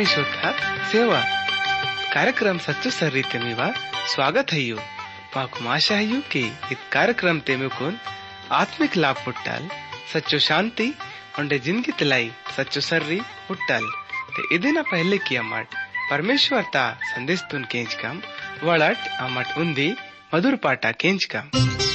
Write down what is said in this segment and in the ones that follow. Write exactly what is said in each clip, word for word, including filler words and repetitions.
ಪರಿಶುದ್ಧ ಸೇವಾ कार्यक्रम सच्चो सर्रीते मीवा स्वागत है यू माकु आशा है यू कि इस कार्यक्रम ते मुकुन आत्मिक लाभ पुट्टल सच्चो शांति उंडे जिंदगी तिलाई सच्चो सर्री पुट्टल ते इदिन पहले किया मट परमेश्वर ता संदेश तुन केंच कम वड़ट अमट उंदी मधुर पाटा केंच कम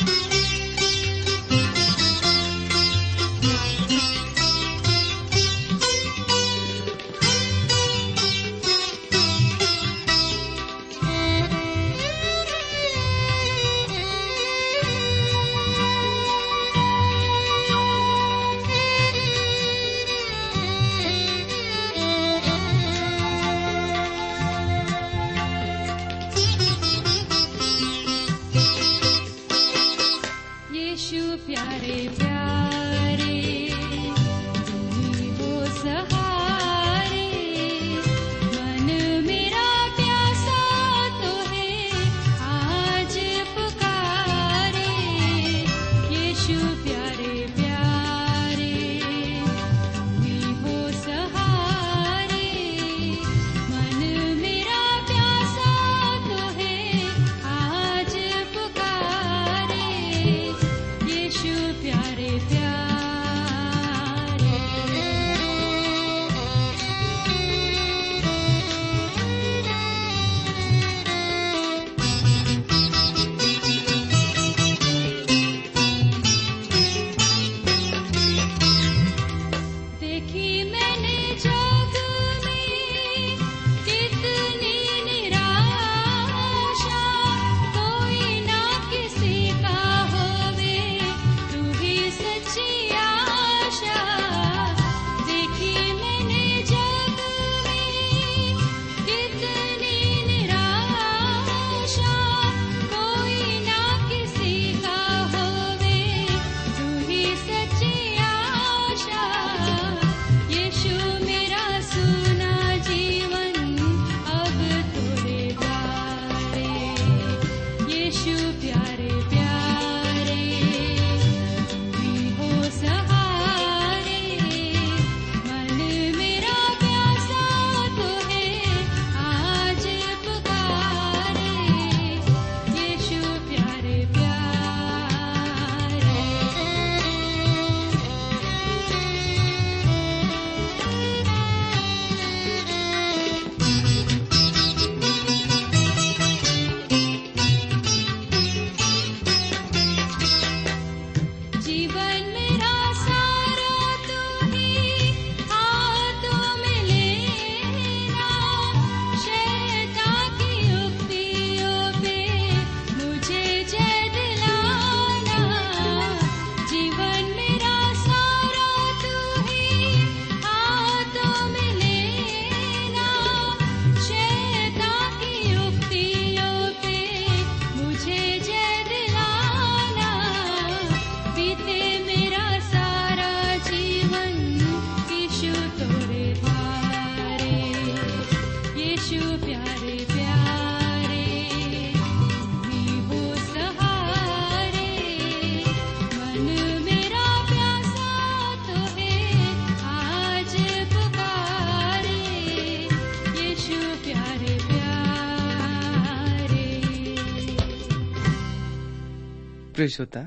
प्रिय श्रोता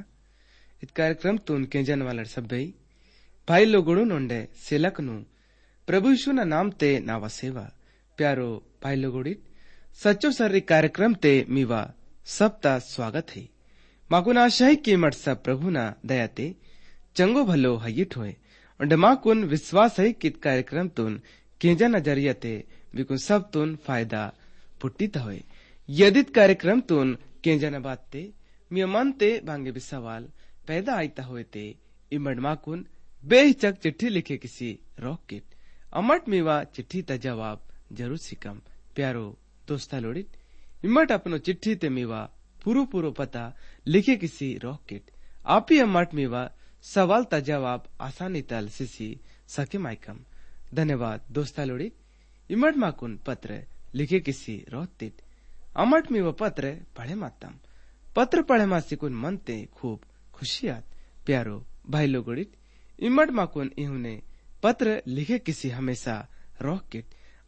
इत कार्यक्रम तुन केंजन वाला सभ्य भाई लोगों नोंडे सेलक नु प्रभु यीशु ना नाम ते नावा सेवा प्यारो भाई लोगोड़ी सच्चो सर्री कार्यक्रम ते मीवा सबता स्वागत है माकुन आशा है कि मट सब प्रभु ना दया ते चंगो भलो हयिट होए और माकुन विश्वास है कि कार्यक्रम तुन केंजन नजरिया ते विकुन सब तुन फायदा पुट्टित होए यदि कार्यक्रम तुन केंजन बात ते मिया मन ते भांगे भी सवाल पैदा आईता हुए ते इमड माकुन बेहिचक चिट्ठी लिखे किसी रॉकेट अमट मीवा चिट्ठी ता जवाब जरूर सिकम प्यारो दोस्ता लोड़ी इमट अपनो चिट्ठी ते मीवा पूरो पूरो पता लिखे किसी रॉकेट आप ही अमट मीवा सवाल ता जवाब आसानी तल सिसी सके माइकम धन्यवाद दोस्ता लोड़ी इमट माकुन पत्र लिखे किसी रॉकेट अमट मीवा पत्र पढ़े मातम पत्र पढ़े मासिकुन मनते खूब खुशियात प्यारो भाई लोगोड़ित इमड माकुन इहुने पत्र लिखे किसी हमेशा रॉकेट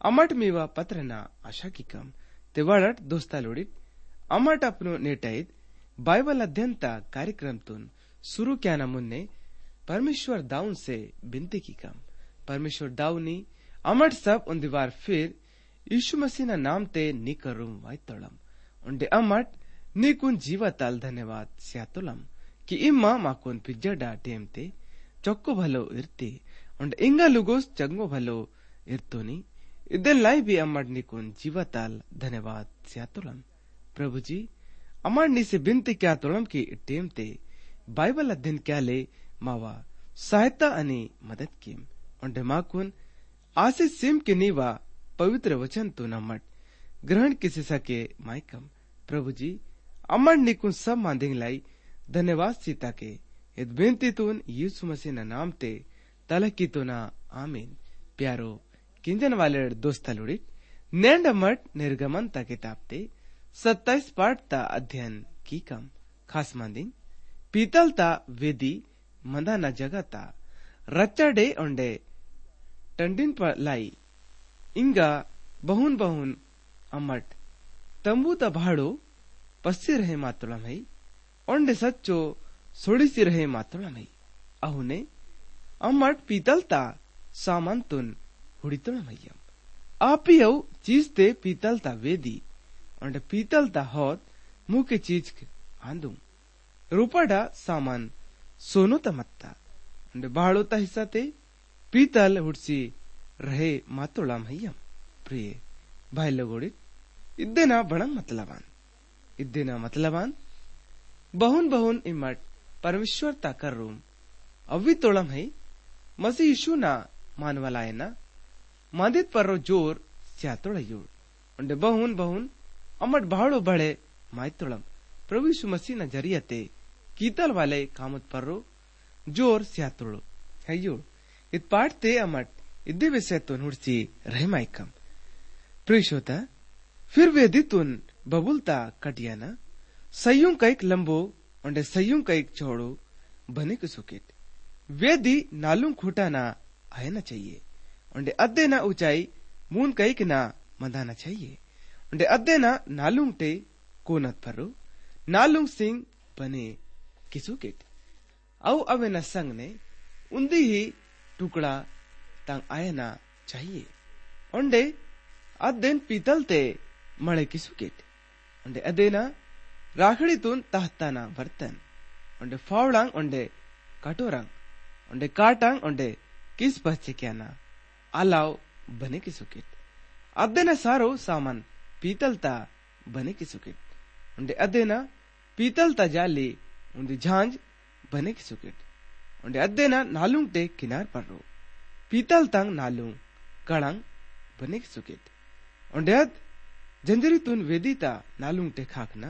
अमट मीवा पत्रना आशा की कम ते वळट दोस्ता लोडीत अमट अपनो नेटाईत बायबल अध्ययनता कार्यक्रमतून सुरू क्याना मुन्ने परमेश्वर दाऊन से बिनती की कम परमेश्वर दाऊनी अमट सब उन दीवार फिर यीशु मसीह ना नाम ते निकरूम वाइतोलम उंडे अमट नीकुन जीवताल धन्यवाद स्यातुलम कि इम्मा माकुन पिज्जडा टेमते चौक्को भलो इर्ती उंडे इंगा लुगोस चंगो भलो इर्तोनी इदन लाई भी अमर निकुन जीवताल धन्यवाद स्यातुलम प्रभु जी अमर नी से बिनती क्या तुलम की टेमते बाइबल अध्ययन क्या ले मावा सहायता अनि मदद किम उंडे माकुन आसे सिम के नीवा पवित्र वचन तो नमट ग्रहण किसी सके माइकम प्रभु जी अमर निकुन सब मांदिंग लाई धन्यवाद सीता के इत बेनती तुन यीशु मसीह ना नाम ते तलकी तो ना आमीन प्यारो किंजन वाले दोस्त लुड़ी नेंड मठ निर्गमन ता किताब ते सत्ताईस पाठ ता अध्ययन की कम खास मांदिंग पीतल ता वेदी मंदा ना जगह ता रच्चा डे ओंडे टंडिन पर लाई इंगा बहुन बहुन अमट तंबू ता भाड़ो पस्सी रहे मातुलम है ओंडे सच्चो सोड़ी सी रहे मातुलम है अहुने अमट पीतल ता सामान तुन हुड़ितुलम है आपियौ चीज ते पीतल ता वेदी ओंडे पीतल ता होत मुंह के चीज आंदू रूपड़ा सामान सोनो ता मत्ता ओंडे भाड़ो ता हिस्सा ते पीतल हुड़सी रहे मातुलम है प्रिय भाई लोगोड़ी इद्देना बड़ा मतलबान इद्देना मतलबान बहुन बहुन इमट परमेश्वर ता कर रूम अवी तोड़म है मसी यीशु ना मानवलाय ना मादित पर जोर स्यातोड़योड़ उंडे बहुन बहुन अमट भाड़ो बड़े मायतोड़म प्रभु यीशु मसीह ना जरियते कीतल वाले कामत पर जोर स्यातोड़ो है योड़ इत पाठ ते अमट इद्दे विषय तो नुड़सी रहे माइकम प्रियशोता फिर वेदितुन बबुलता कटियाना सयुं कईक लंबो उंडे सयुं कईक चौड़ो बने के सुकेट वेदी नालुं खूटा ना आए ना चाहिए उंडे अद्दे ना ऊंचाई मून कईक ना मंदाना चाहिए उंडे अद्दे ना नालुं टे कोनत परो नालुं सिंह बने के सुकेट औ अवे न संग ने उन्दी ही टुकड़ा तंग आए ना चाहिए उंडे अद्देन पीतल ते मळे की सुकेट उंडे अदेना राखड़ी तुन तहताना बर्तन उंडे फावड़ांग उंडे कटोरंग उंडे काटांग उंडे किस बच्चे क्या ना अलाव बने की सुकेट अदेना सारो सामान पीतल ता बने की सुकेट उंडे अदेना पीतल ता जाली उंडे झांझ बने की सुकेट उंडे अदेना नालुंग टे किनार पर रो पीतल तंग नालुंग कड़ंग बने की सुकेट उंडे अद जंजरी तुन वेदीता नालुंग टे खाकना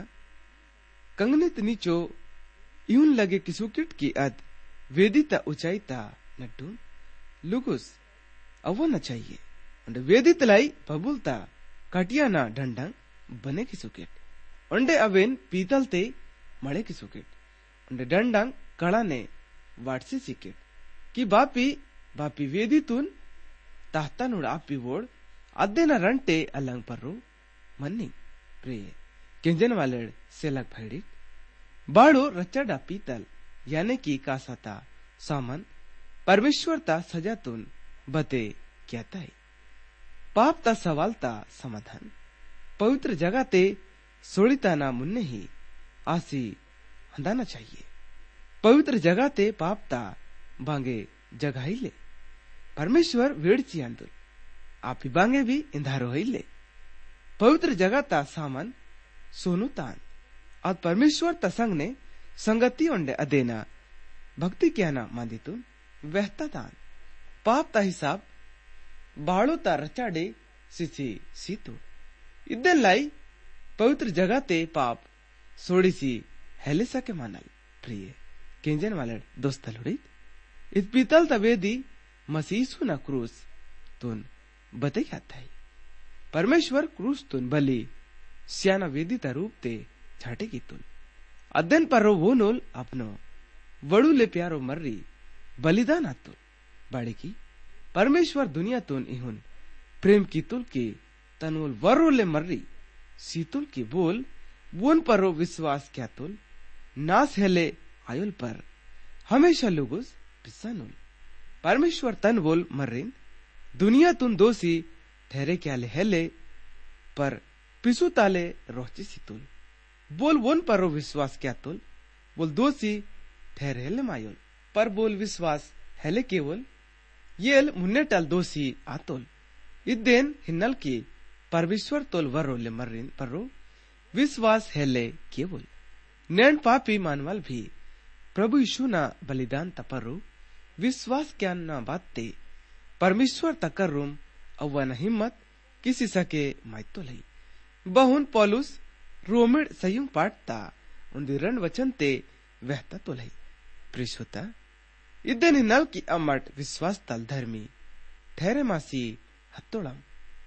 कंगनित नीचो यूं लगे कि सुकिट की अद वेदीता ऊंचाई ता नड्डून लुगुस अवो न चाहिए उंडे वेदित लाई बबुलता कटिया ना ढंडंग बने की सुकिट उंडे अवेन पीतल ते मळे की सुकिट उंडे डंडंग कड़ा ने वाटसी सिकिट कि बापी बापी वेदीतून ताहता नुड़ आपी वोड़ अद्दे न रंटे अलंग पर्रो मन्नी प्रिय किंजन वाले सेलक भैडी बाड़ो रचड़ा पीतल यानी की कासाता सामान परमेश्वर ता सजातुन बते क्या है पाप ता सवाल ता समाधान पवित्र जगह ते सोड़िता ना मुन्ने ही आसी हंदाना चाहिए पवित्र जगह ते पाप ता बांगे जगह ही ले परमेश्वर वेड़ची अंदुल आप ही बांगे भी इंधारो ही ले पवित्र जगह ता सामान सोनु तान और परमेश्वर तसंग ने संगति उंडे अदेना भक्ति क्या ना मांदितुन वहता तान पाप ता हिसाब बाड़ो ता रचाडे सिसी सीतु इदन लाई पवित्र जगह ते पाप सोड़ी सी हेले सके मानल प्रिय केंजन वाले दोस्त लुड़ी इत पीतल तवेदी मसीसु ना क्रूस तुन बते आता है परमेश्वर क्रूस तुन बली स्याना वेदिता रूप ते छाटे की तुन अध्ययन पर वो नोल अपनो वड़ू ले प्यारो मर्री बलिदान आतुन बाड़ी की परमेश्वर दुनिया तुन इहुन प्रेम की तुल की तनुल वरोले मर्री सीतुल की बोल वोन परो विश्वास क्या तुल नास हेले आयुल पर हमेशा लुगुस पिसानुल परमेश्वर तन बोल मर्रिन दुनिया तुन दोषी ठहरे क्या ले हेले पर पिसु ताले रोची सीतुल बोल वोन परो विश्वास क्या तुल बोल दोषी ठहरे हेले मायुल पर बोल विश्वास हेले केवल येल मुन्ने टल दोषी आतोल इदेन हिन्नल की परमेश्वर तोल वरोले मर्रिन परो विश्वास हेले केवल नैन पापी मानवाल भी प्रभु यीशु ना बलिदान तपरो विश्वास क्या ना बाते परमेश्वर तकर रूम अवन हिम्मत किसी सके माइतो लई बहुन पौलुस रोमिड संयुग पाठता उन्दी रण वचन ते वहता तो लई प्रिशोता इदन नल की अमट विश्वास तल धर्मी ठहरे मासी हत्तोड़म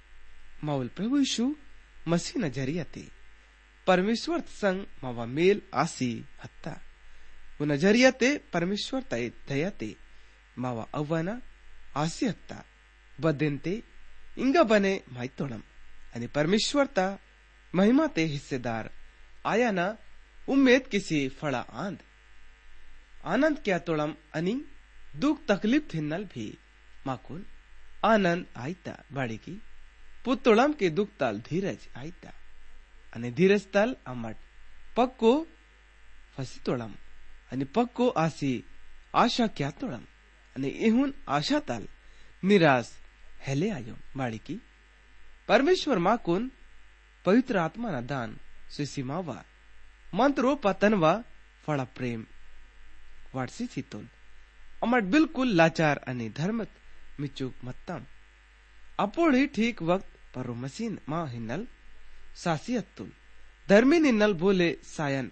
माउल प्रभु यीशु मसीह न जरियाते परमेश्वर संग मावा मेल आसी हत्ता वो नजरियाते परमेश्वर तय दयाते मावा अव्वना आसी हत्ता बदेनते इंगा बने माइतोड़म आणि परमेश्वर ता महिमा ते हिस्सेदार आया ना उम्मीद किसी फड़ा आंद आनंद क्या तोड़म अनि दुख तकलीफ थिन्नल भी माकुन आनंद आईता बाड़ी की पुतोड़म के दुख ताल धीरज आईता अनि धीरज ताल अमट पक्को फसी तोड़म अनि पक्को आसी आशा क्या तोड़म अनि इहुन आशा ताल निराश हेले आयो बाड़ी की परमेश्वर माकुन पवित्र आत्मा ना दान सुसीमावा मंत्रो पतनवा फड़ा प्रेम वाटसी चितोल अमट बिल्कुल लाचार अनि धर्मत मिचुक मत्तम अपोड़ी ठीक वक्त परो मसीन मां हिन्नल सासियतुल धर्मी निन्नल बोले सायन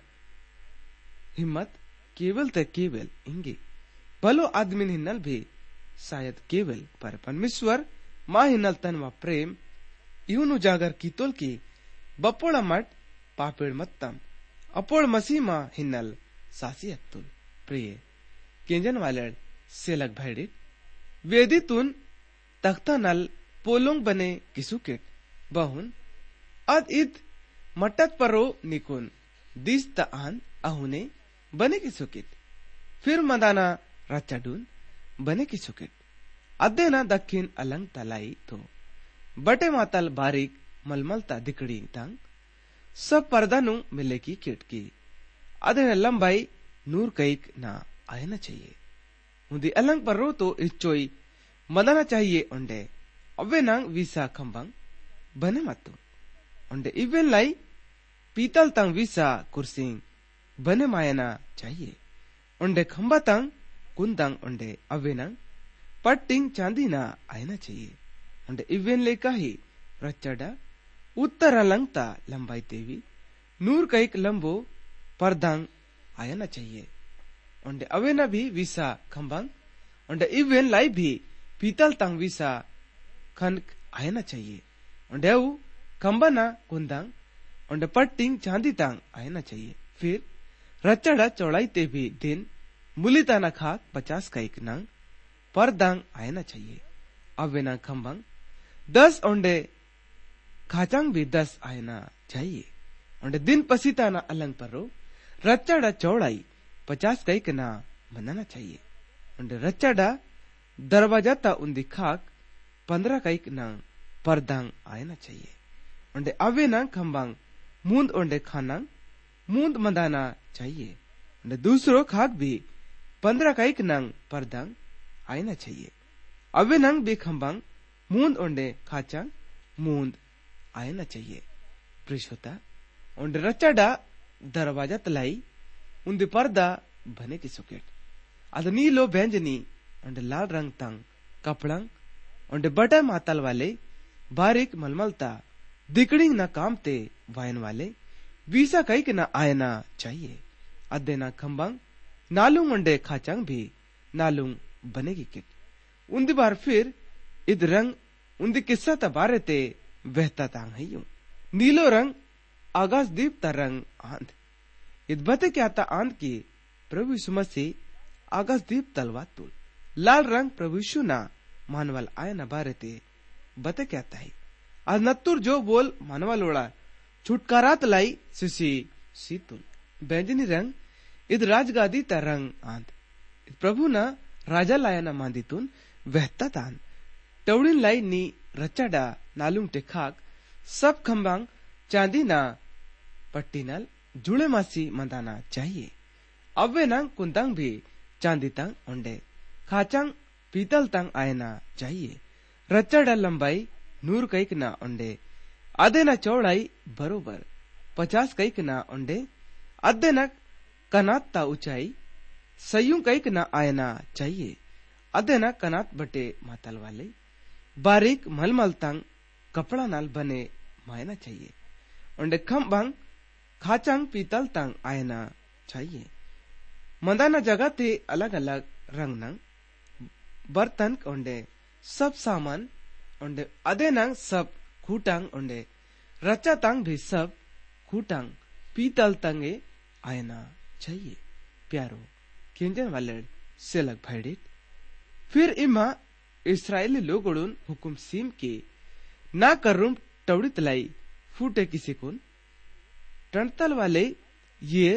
हिम्मत केवल ते केवल इंगे भलो आदमी हिन्नल भी शायद केवल पर परमेश्वर मां हिन्नल तनवा प्रेम यून उजागर कीतोल की बपोड़ा मट पापेड़ मत्तम अपोड़ मसीमा हिन्नल सासियतुल प्रिय केंजन वालड़ सेलक भैडित वेदितुन तख्ता नल पोलोंग बने किसुकेट बहुन अद id मटत परो निकुन दिस त आन अहुने बने किसुकेट फिर मदाना रचडून बने किसुकेट अद्देना दक्षिण अलंग तलाई तो बटे मातल बारीक मलमलता दिकड़ी तंग सब पर्दानु मिले की किटकी अदे लंबाई नूर कैक ना आयना चाहिए उन्दी अलंग पर रो तो इच्चोई मदना चाहिए उन्डे अवे नांग विसा खंबंग बने मतो उन्डे इवेन लाई पीतल तंग विसा कुर्सिंग बने मायना चाहिए उन्डे खंबा तंग कुंदंग उन्डे अवे नांग पट्टिंग चांदी ना आयना चाहिए उन्डे इवेन ले काही रच्चडा उत्तर अलंगता लंबाई तेवी नूर कैक लंबो पर्दांग आयना चाहिए उन्डे अवेना भी विसा खंबंग उन्डे इवेन लाई भी पीतल तंग विसा खनक आयना चाहिए उन्डे उ खंबना कुंदंग उन्डे पट्टिंग चांदी तंग आयना चाहिए फिर रच्चड़ा चौड़ाई ते भी दिन मुलिताना खाक पचास कैक नंग पर्दांग आयना चाहिए अवेना खंबंग दस उन्डे खाचांग भी दस आयना चाहिए उन्डे दिन पसीताना अलंग परो रच्चाड़ा चौड़ाई पचास कैक ना बनाना चाहिए उन्डे रच्चाड़ा दरवाजा ता उन्दी खाक पंद्रह कैक ना पर्दांग आयना चाहिए उन्डे अवे ना खंबांग मूंद उन्डे खानांग मूंद मदाना चाहिए उन्डे दूसरो खाक भी पंद्रह कैक नंग पर्दांग आयना चाहिए अवे नंग भी खंबांग मूंद उन्डे खाचांग मूंद आयना चाहिए प्रिशोता उन्डे रच्चाड़ा दरवाजा तलाई उन्दी पर्दा बने की सुकेट अद नीलो बैंजनी उन्डे लाल रंग तंग कपड़ंग उन्डे बटा मातल वाले बारीक मलमलता दिकड़िंग ना कामते वायन वाले वीसा कैक ना आयना चाहिए अद्दे ना खंबांग नालुंग उन्डे खाचांग भी नालुंग बनेगी किट उन्दी बार फिर इद रंग उन्दी किस्सा ता बारे ते बहता तांग है यूं नीलो रंग आकाश दीप ता रंग आंध इद बते क्या ता आंध की प्रभु यीशु मसीह आकाश दीप तलवा तुल लाल रंग प्रभु यीशु ना मानवल आयना बारे ते बते कहता है आज नत्तुर जो बोल मनवा लोड़ा छुटकारात लाई सिसी सीतुल बैंजनी रंग इद राजगादी ता रंग आंद प्रभु ना राजा लाया ना मांदितून वहता तान टवड़ीन लाई नी रचाडा नालुंग टेखाक सब खंबांग चांदी ना पट्टीनल जुड़े मासी मंदाना चाहिए अव्वे नंग कुंतांग भी चांदी तंग ओंडे खाचांग पीतल तंग आयना चाहिए रचाडा लंबाई नूर कैक ना ओंडे आधे ना चौड़ाई बरोबर पचास कैक ना ओंडे अद्धे न कनात ता ऊंचाई सयुं कैक ना आयना चाहिए अधे न कनात बटे मातल वाले बारीक मलमल तंग कपड़ा नाल बने मायना चाहिए ओंडे खंबांग खाचांग पीतल तंग आयना चाहिए मंदाना जगह ते अलग अलग रंग नंग बर्तन ओंडे सब सामान ओंडे अधे नंग सब खूटांग ओंडे रचा तंग भी सब खूटांग पीतल तंगे आयना चाहिए प्यारो केंजन वाले से लग भाईडित फिर इमा इस्राएली लोगों हुकुम सीम के ना करूम टवड़ित लाई फूटे किसी कुन टंतल वाले ये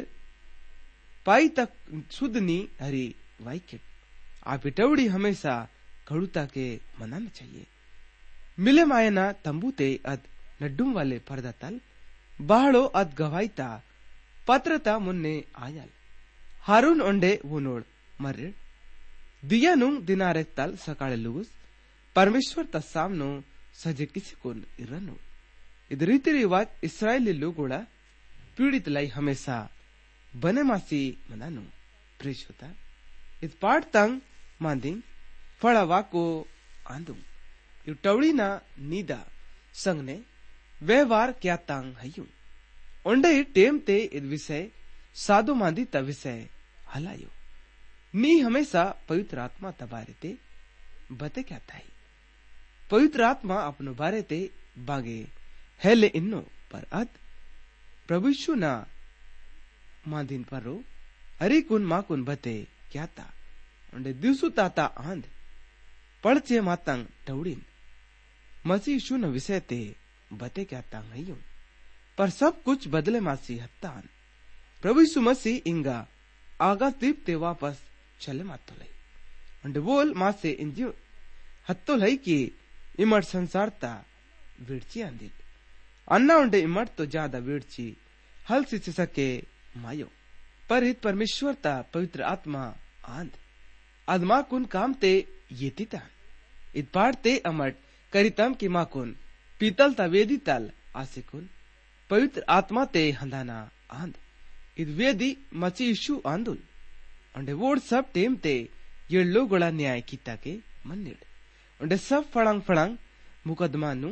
पाई तक शुद्धनी हरी वाइकेट आप टवड़ी हमेशा खड़ुता के मनाना चाहिए मिले मायना तंबूते अद नड्डुम वाले पर्दा तल बाहड़ो अद गवाईता पत्रता मुन्ने आयल हारून ओंडे वुनोड मर्रे दियानुंग दिनारे तल सकाळे लुगुस परमेश्वर ता सामनो सजे किसी कोन इरनो इद रीति रिवाज इस्राएली लोगोड़ा पीड़ित लाई हमेशा बने मासी मनानु प्रेश होता इद पाठ तंग मांदिंग फड़ा वाको आंदुंग यु टवड़ी ना नीदा संगने व्यवहार क्या तंग हयु ओंडे टेम ते इद विषय साधु मांदी ता विषय हलायो नी हमेशा पवित्र आत्मा तबारे ते बते क्या ताई पवित्र आत्मा अपनो बारे ते बागे हेले इन्नो पर अद प्रभुशु ना मांदिन परो हरी कुन मा कुन बते क्या ता ओंडे दिवसु ताता आंद पड़चे मातंग टवड़ीन मसीह शु न विषय ते बते क्या तांग हयु पर सब कुछ बदले मासी हत्तान प्रभु यीशु मसीह इंगा आगा दीप ते वापस चले मातो लाई अंडे बोल मासे इंजियो हत्तो लाई की इमर संसार ता विड़ची आंदित अन्ना उंडे इमर तो ज्यादा विड़ची हल सिच सके मायो पर हित परमेश्वर ता पवित्र आत्मा आंद आदमा कुन काम ते येती ता इत पाड़ ते अमट करितम की माकुन पीतल ता वेदी तल आसे कुन पवित्र आत्मा ते हंदाना आंद इद वेदी मसीह यीशु आंदुल अंडे वोड सब टेम ते ये लोगोड़ा न्याय कीता के मन्निड अंडे सब फड़ांग फड़ांग मुकदमा नु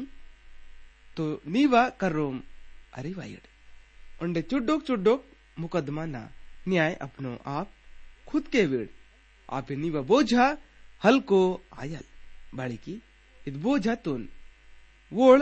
तो नीवा करोम अरिवाइड अंडे चुड्डोक चुड्डोक मुकदमा ना न्याय अपनो आप खुद के वेड आप नीवा बोझा हल्को आयल बाड़ी की इत बोझा तुन वोड़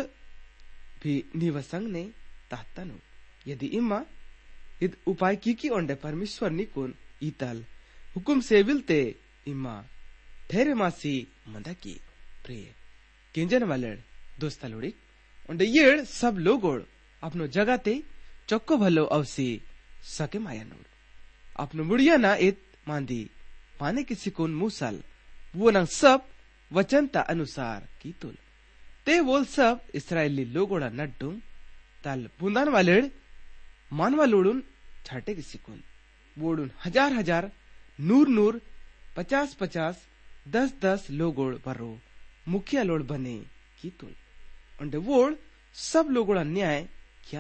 भी नीवा संग ने ताहतनु यदि इम्मा इत उपाय की की ओंडे परमेश्वर निकुन इतल हुकुम सेविलते इम्मा ठहरे मासी मंदा की प्रिय किंजन वाले दोस्ता लोड़ी ओंडे ये सब लोगोड़ अपनो जगह ते चक्को भलो अवसी सके माया नोड़ अपनो मुड़िया ना इत मांदी पाने किसी कुन मूसल वो नंग सब वचनता अनुसार की तुल ते वोल सब इस्राएली लोगोड़ा नड्डुम तल बुंदान वाले मानवा लोडुन छाटे किसी कुन वोडुन हजार हजार नूर नूर पचास पचास दस दस लोगोड़ बरो मुखिया लोड़ बने की तुल अंडे वोड़ सब लोगोड़ा न्याय क्या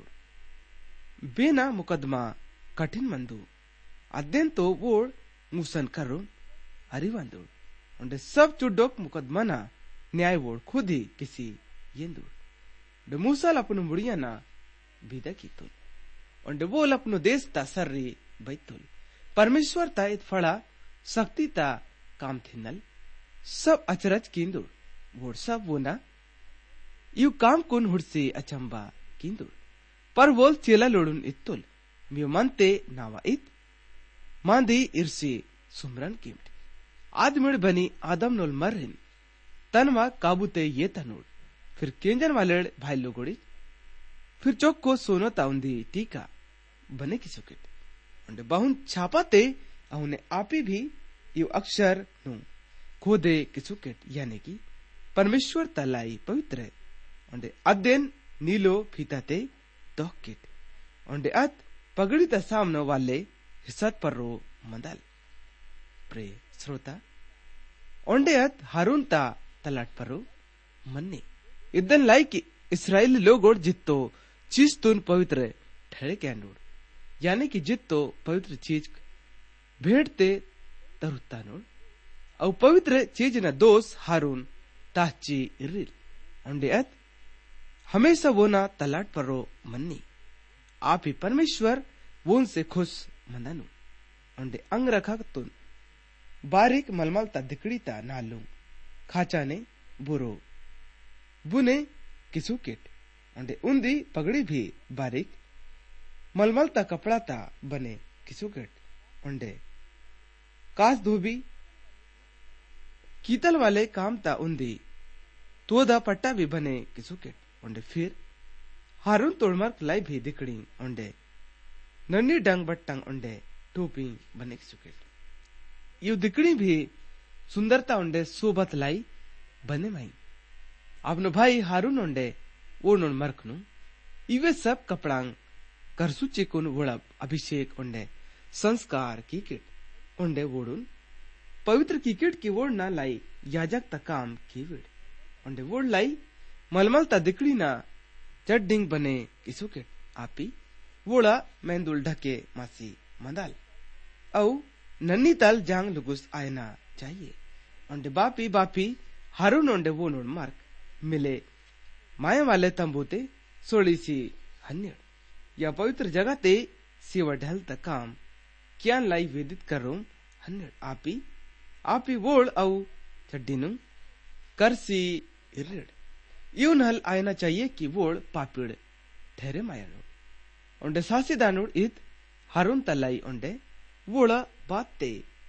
लातोड़ बेना मुकदमा कठिन मंदु अध्ययन तो वोड़ मुसन करो अरिवांदो अंडे सब चुड्डोक मुकदमा ना न्याय वोड़ खुद ही किसी येंदुड़ मूसल अपनो मुड़िया ना विदा की तुल अंडे वोल अपनो देश ता सर्री बैतुल परमेश्वर ता इत फड़ा शक्ति ता काम थिनल सब अचरज किंदुड़ वोड़ सब वो ना यू काम कुन हुड़सी अचंबा किंदुड़ पर वोल चेला लोडुन इत्तुल मियो मनते नावा इत मांदी इर्सी सुमरन किमट आदमिड़ बनी आदम नोल मर्रिन तनवा काबूते ये तनुड़ फिर केंजन वाले भाई लोगोड़ी फिर चौक को सोनो ताउंदी टीका बने की सुकेट उन्हें बहुन छापाते उन्हें आपी भी यू अक्षर नु खोदे की सुकेट यानी कि परमेश्वर तलाई पवित्र है उन्हें अध्ययन नीलो फीताते दोकिट उन्हें अत पगड़ी ता सामने वाले हिस्सा पर रो मंदल प्रे श्रोता उन्हें अत हारून ता तलाट पर रो मन्ने इदन लाई कि इस्राएली लोग और जित्तो चीज तुन पवित्र ठहरे के अंडोर यानी कि जित्तो पवित्र चीज भेड़ते तरुत्ता नोड और पवित्र चीज न दोष हारून ताची इरिल उन्हें अत हमेशा वो ना तलाट पर रो मन्नी आप ही परमेश्वर वो उनसे खुश मंदानु उन्हें अंग रखा तुन बारीक मलमल ता दिकड़ी ता नालू खाचा ने बुरो बुने किसु किट उन्हें उन्दी पगड़ी भी बारीक मलमल ता कपड़ा ता बने किसु किट उन्हें कास धोबी कीतल वाले काम ता उन्दी तोदा पट्टा भी बने किसु किट उन्हें फिर हारून तोड़मर लाई भी दिकड़ी उन्हें नन्नी डंग बट्टंग उन्हें टोपी बने किसु किट यू दिकड़ी भी सुंदरता उन्हें सोबत लाई बने माई आपनो भाई हारून उन्हें ओनोन मरखनु इवे सब कपड़ांग करसु चेकुन वोड़ब अभिषेक उन्हें संस्कार कीकिट उन्हें वोड़ुन पवित्र कीकिट की वोड़ ना लाई याजक तकाम कीविड उन्हें वोड़ लाई मलमल ता दिकड़ी ना चड्डिंग बने किसुकिट आपी वोड़ा मेंदुल ढके मासी मंदाल औ नन्नी ताल जांग लुगुस आयना चाहिए उन्हें बापी बापी हारून उन्हें वो नोड मार्क मिले माया वाले तंबूते सोड़ी सी हन्य या पवित्र जगह ते सेवा ढल तक काम क्या लाई वेदित करो हन्य आपी आपी वोड़ औ चड्डीनु करसी इरिड यून हल आयना चाहिए कि वोड़ पापिड़ ठहरे मायनो उन्हें सासी दानुड़ इत हारून तलाई उन्हें वोड़ा बात ते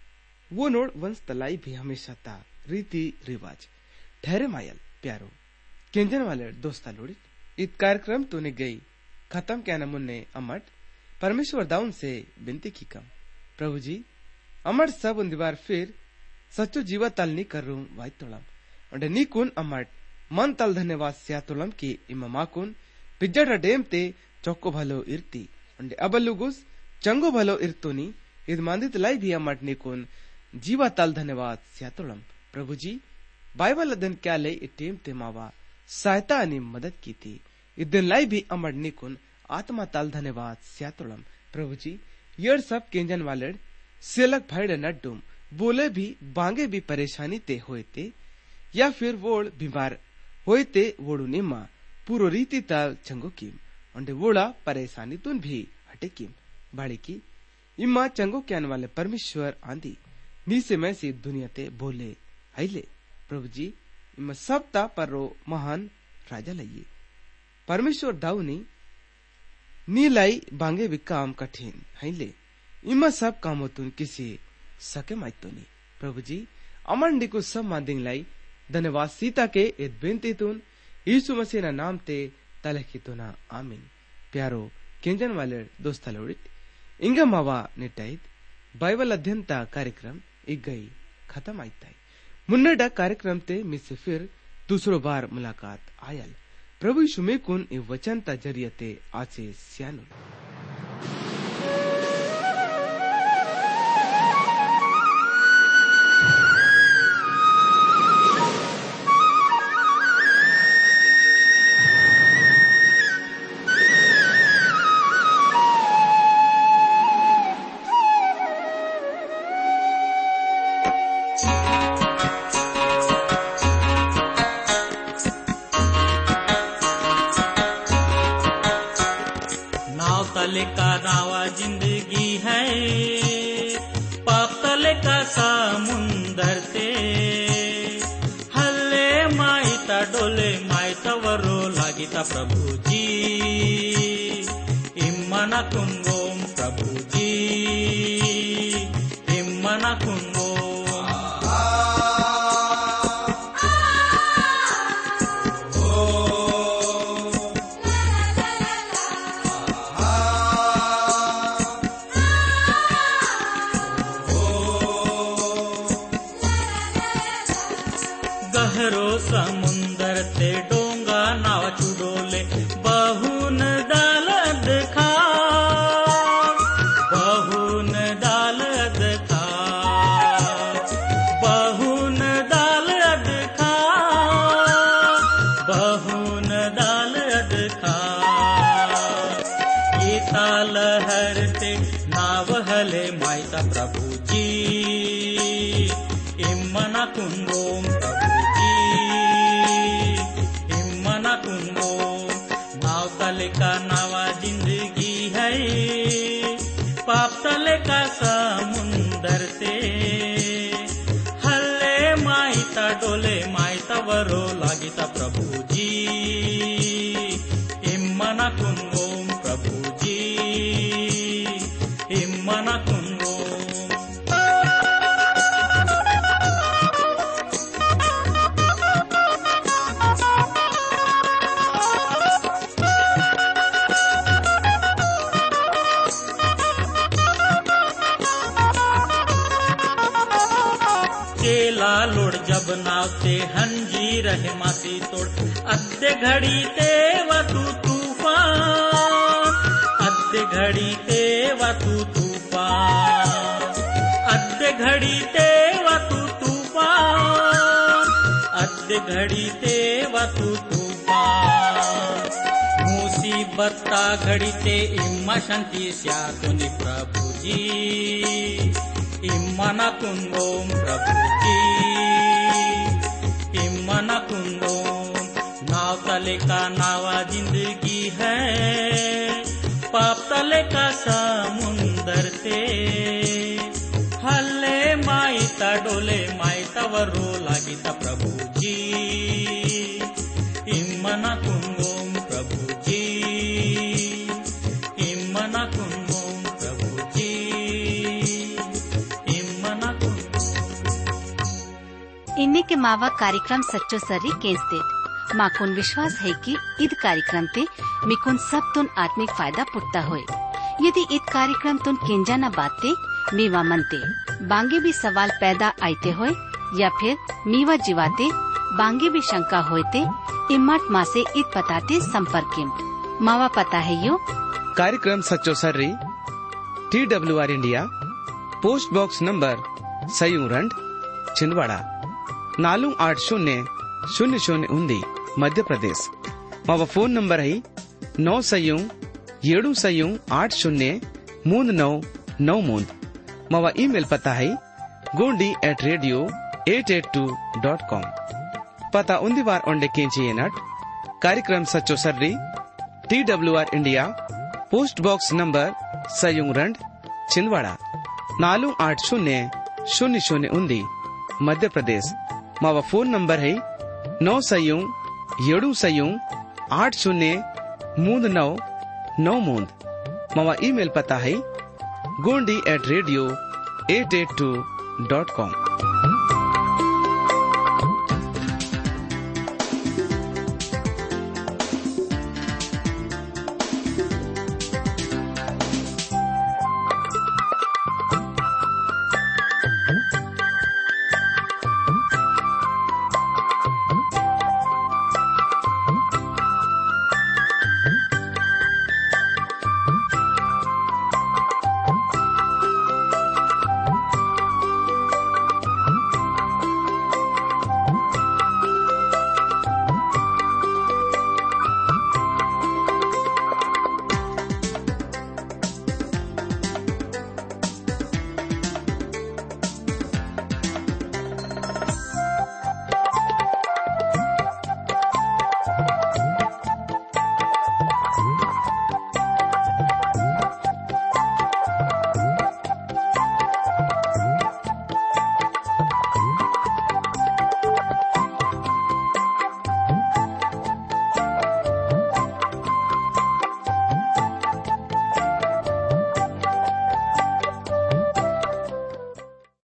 वो नोड़ वंश तलाई भी हमेशा ता रीति रिवाज ठहरे मायल प्यारो केंजन वाले दोस्ता लोड़ी इत कार्यक्रम तूने गई खत्म क्या नमुन्ने अमट परमेश्वर दाउन से बिनती की कम प्रभु जी अमट सब उन दीवार फिर सच्चो जीवा तल नी कर रू वाई तोलम उन्हें नी कुन अमट मन तल धन्यवाद सिया तोलम की इमा कुन पिज्जा डेम ते चौको भलो इरती उन्हें अबलुगुस चंगो भलो इरतोनी इद मांदित लाई भी अमट नी कुन जीवा तल धन्यवाद सिया तोलम प्रभु जी बाइबल अध्ययन क्या ले टेम ते मावा सहायता अनि मदद की थी इस दिन लाई भी अमर निकुन आत्मा ताल धन्यवाद स्यातुलम प्रभु जी ये सब केंजन वाले सेलक भाईड नड्डुम बोले भी बांगे भी परेशानी ते होए ते या फिर वोड़ बीमार होए ते वोड़ू निम्मा पूरो रीति ताल चंगो कीम उन्हें वोड़ा परेशानी तुन भी हटे कीम बाड़ी की इम्मा चंगो क्यान वाले परमेश्वर आंदी नीसे में सी दुनिया ते बोले हाइले प्रभु जी इम्मा सब ता परो महान राजा लइये परमेश्वर दाऊनी नी लाई बांगे भी काम कठिन हाइले इम्मा सब कामों तुन किसी सके माइतो नी प्रभु जी अमंडी को सब मादिंग लाई धन्यवाद सीता के इत बेनती तुन यीशु मसीह ना नाम ते तलखी तुना आमीन प्यारो केंजन वाले दोस्ता लोड़ित इंगा मावा निटाइद बाइबल अध्ययन ता कार्यक्रम एक गई खत्म आईता मुन्नेडा कार्यक्रम ते मिसे फिर दूसरो बार मुलाकात आयल प्रभु यीशु में कुन ए वचन ता जरिए ते आचे स्यानु तले का नावा जिंदगी है पाप तले का समुंदर ते हल्ले माइता डोले माइता वरो लागिता प्रभु जी इम्मना कुंगोम प्रभु जी इम्मना कुंगोम समुंदर ते डोंगा नाव चुडोले बहुन दालद खा बहुन दालद खा बहुन दालद खा बहुन दालद खा ये ताल हरते नाव हले मायता प्रभुजी इम्मना कुंगोम प्रभुजी इम्मना कुंगोम नाव तले का नावा जिंदगी है पाप तले का समुंदर ते हल्ले मायता डोले मायता वरो लागिता प्रभुजी इम्मना कुंगोम प्रभुजी इम्मना कुंगोम लोड जब नावते हंजी रहे मासी तोड़ अद्दे घड़ी ते वतु तूफान अद्दे घड़ी ते वतु तूफान अद्दे घड़ी ते वतु तूफान अद्दे घड़ी ते वतु तूफान मुसीबत घड़ी ते इम्मा शांति स्या तुनि प्रभुजी इम्मना कुंगोम प्रभुजी इम्मना कुंगोम नाव तले का नावा जिंदगी है पाप तले का समुंदर ते हल्ले मायता डोले मायता वरो लागिता प्रभुजी इम्मना कुंगोम प्रभुजी इम्मना कुंगोम प्रभुजी इन्ने के मावा कार्यक्रम सच्चो सर्री केंस्तेट माकुन विश्वास है कि ईद कार्यक्रम ते मिकुन सब तुन आत्मिक फायदा पुट्टा होए। यदि ईद कार्यक्रम तुन केंजा न बाते मीवा मनते बांगे भी सवाल पैदा आते होए या फिर मीवा जीवाते बांगे भी शंका होते इम्मत माँ से ईद पताते संपर्क किम मावा पता है यो कार्यक्रम सच्चो सर्री T W R India post box number सयूरंड छिंदवाड़ा नालू आठ शून्य शून्य शून्य उन्दी मध्य प्रदेश मावा फोन नंबर है नौ सयू येडू सयू आठ शून्य मूंद नौ नौ मूंद मावा ईमेल पता है Gondi at radio at at two dot com पता उन्दी बार ओंडे केंची नट कार्यक्रम सच्चो सर्री T W R India post box number सयूरंड छिंदवाड़ा नालू आठ शून्य शून्य शून्य उन्दी मध्य प्रदेश मावा फोन नंबर है नौ सयू येडू सयू आठ शून्य मूंद नौ नौ मूंद मावा ईमेल पता है Gondi at radio at at two dot com.